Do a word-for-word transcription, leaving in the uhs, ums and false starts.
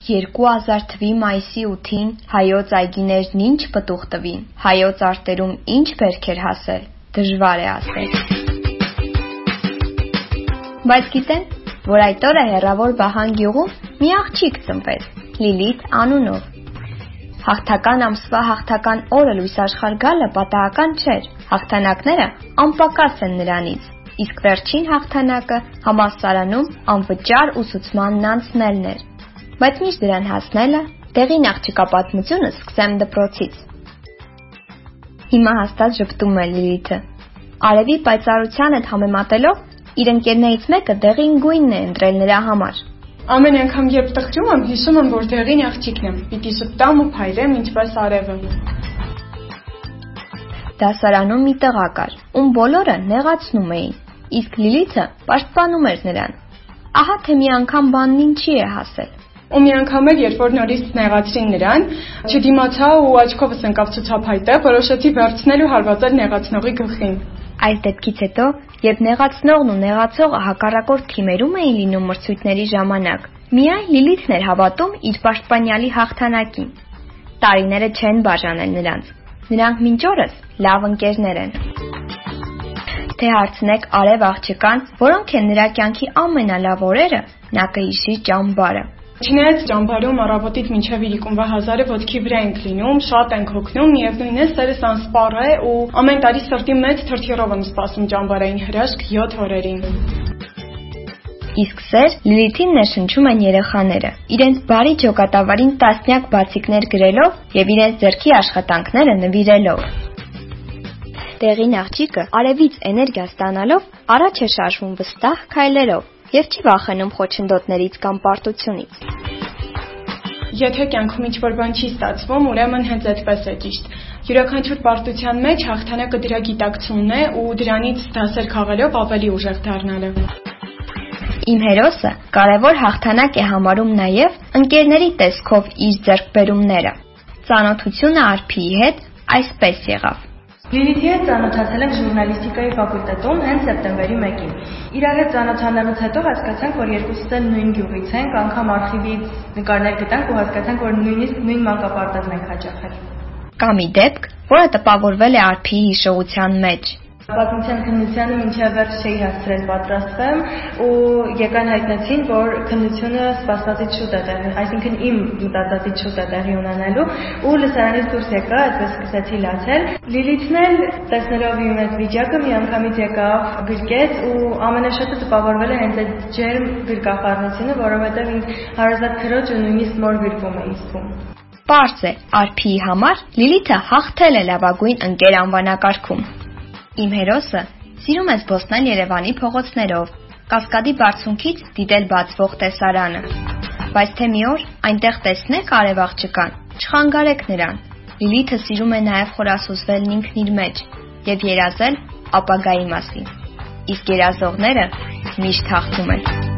երկու հազար թվականի մայիսի ութին հայոց այգիներն ինչ պտուղ տվին, հայոց արտերում ինչ բերք էր հասել, դժվար է ասել։ Բայց գիտեն, որ այդ օրը հեռավոր Վահան գյուղում մի աղջիկ ծնվեց, Լիլիթ անունով։ Հաղթական ամսվա հաղթական օրը լույս աշխարհ գալը պատահական չէր, հաղթանակները անպակաս են նրանից, իսկ վերջին հաղթանակը համալսարանում անվճար ուսուցմանն անցնելն էր։ Բայց միշտ դրան հասնելը, դեղին աղջկա պատմությունը սկսեմ դպրոցից։ Հիմա հաստատ ժպտում է Լիլիթը։ Արևի պայծառության հետ համեմատելով, իր ընկերներից մեկը դեղին գույնն է ընտրել նրա համար։ Ամեն անգամ երբ տխրում եմ, հիշում եմ, որ դեղին աղջիկն եմ, պիտի շպտամ ու փայլեմ ինչպես արևը։ Դասարանում մի տղա կար, ում բոլորը նեղացնում էին, իսկ Լիլիթը պաշտպանում էր նրան։ Ահա թե մի անգամ բանն ինչի է հասել։ Ու մի անգամ էլ, երբ որ նորից նեղացրին նրան, չդիմացա ու աչքովս ընկավ ցուցափայտը, որոշեցի վերցնել ու հարվածել նեղացնողի գլխին։ Այս դեպքից հետո, երբ նեղացնողն ու նեղացողը հակառակորդ թիմերում էին լինում մրցույթների ժամանակ, միայն Լիլիթն էր հավատում իր պաշտպանյալի հաղթանակին։ Տարիները չեն բաժանել նրանց։ Նրանք մինչ օրս լավ ընկերներ են։ Թե հարցնեք Արև աղջկան, որոնք են նրա կյանքի ամենալավ օրերը, նա կհիշի ճամբարը։ Չնայած ճամբարում առավոտից մինչև իրիկունվա հազարը ոտքի վրա ենք լինում, շատ ենք հոգնում, միևնույն է, սերս անսպառ է ու ամեն տարի սրտի մեծ թրթիռով եմ սպասում ճամբարային հրաշք յոթ օրերին։ Իսկ սեր Լիլիթին ներշնչում են երեխաները, իրենց բարի ջոկատավարին տասնյակ բացիկներ գրելով և իրենց ձեռքի աշխատանքները նվիրելով։ Դեղին աղջիկը արևից էներգիա ստանալով առաջ է շարժվում վստահ քայլերով և չի վախենում խոչընդոտներից կամ պարտությունից։ Եթե կյանքում ինչ-որ բան չի ստացվում, ուրեմն հենց այդպես է ճիշտ։ Յուրաքանչյուր պարտության մեջ հաղթանակը դրա գիտակցումն է ու դրանից դասեր քաղելով ավելի ուժեղ դառնալը։ Իմ հերոսը կարևոր հաղթանակ է համարում նաև ընկերների տեսքով իր ձեռքբերումները։ Ծանոթությունը Արփիի հետ այսպես եղավ։ Լիլիթի հետ ծանոթացել ենք ժուրնալիստիկայի ֆակուլտետում հենց սեպտեմբերի մեկին։ Իրար հետ ծանոթանալուց հետո հասկացանք, որ երկուսս էլ նույն գյուղից ենք, անգամ արխիվից նկարներ գտանք ու հասկացանք, որ նույնիսկ նույն մանկապարտեզն ենք հաճախել։ Կա մի դեպք, որը տպավորվել է Արփիի հիշողության մեջ։ Պատմության քննությանը մինչև վերջ չէի հասցրել պատրաստվեմ ու եկան հայտնեցին, որ քննությունը սպասվածից շուտ է տեղի, այսինքն իմ գիտածածից շուտ է տեղի ունենալու ու լսարանից դուրս եկա, այդպես սկսեցի լացել։ Լիլիթն էլ տեսնելով իմ այդ վիճակը միանգամից եկավ, գրկեց ու ամենաշատը տպավորվել է հենց այդ ջերմ գրկախառնությունը, որովհետև ինձ հարազատ քրոջ ու նույնիսկ մոր գրկում էի զգում։ Պարզ է, Արփիի համար Լիլիթը հաղթել է լավագույն ընկեր անվանակարգում։ Իմ հերոսը սիրում է զբոսնել Երևանի փողոցներով, Կասկադի բարձունքից դիտել բացվող տեսարանը։ Բայց թե մի օր այնտեղ տեսնեք Արև աղջկան, չխանգարեք նրան։ Լիլիթը սիրում է նաև խորասուզվել ինքն իր մեջ և երազել ապագայի մասին։ Իսկ երազողները միշտ հաղթում են։